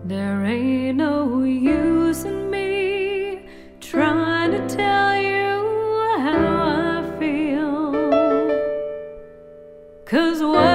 There ain't no use in me trying to tell you how I feel, 'cause what